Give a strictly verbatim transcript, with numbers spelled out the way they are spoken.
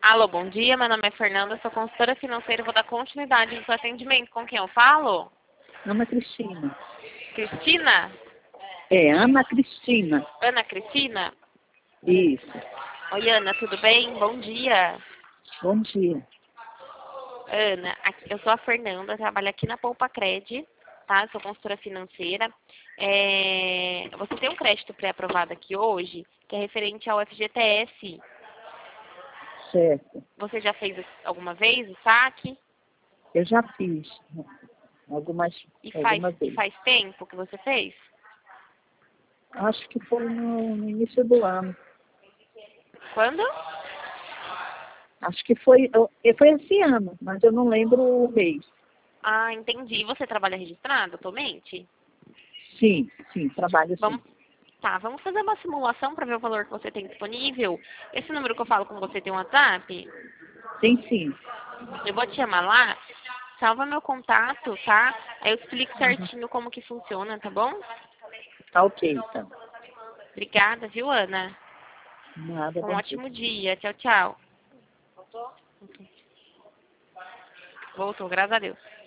Alô, bom dia. Meu nome é Fernanda, sou consultora financeira e vou dar continuidade no seu atendimento. Com quem eu falo? Ana Cristina. Cristina? É, Ana Cristina. Ana Cristina? Isso. Oi, Ana, tudo bem? Bom dia. Bom dia. Ana, aqui- eu sou a Fernanda, trabalho aqui na Poupa Cred, tá? Sou consultora financeira. É, Você tem um crédito pré-aprovado aqui hoje, que é referente ao F G T S. Certo. Você já fez alguma vez o saque? Eu já fiz algumas, E faz, algumas e vezes. faz tempo que você fez? Acho que foi no, no início do ano. Quando? Acho que foi, eu- foi esse ano, mas eu não lembro o mês. Ah, entendi. Você trabalha registrado atualmente? Sim, sim, trabalho sim. Vamos, tá, vamos fazer uma simulação para ver o valor que você tem disponível. Esse número que eu falo com você tem um WhatsApp? Tem sim. Eu vou te chamar lá, salva meu contato, tá? Aí eu explico Uhum. certinho como que funciona, tá bom? Tá ok, então. Obrigada, viu, Ana? Nada, Um bom dia. ótimo dia. Tchau, tchau. Voltou, graças a Deus.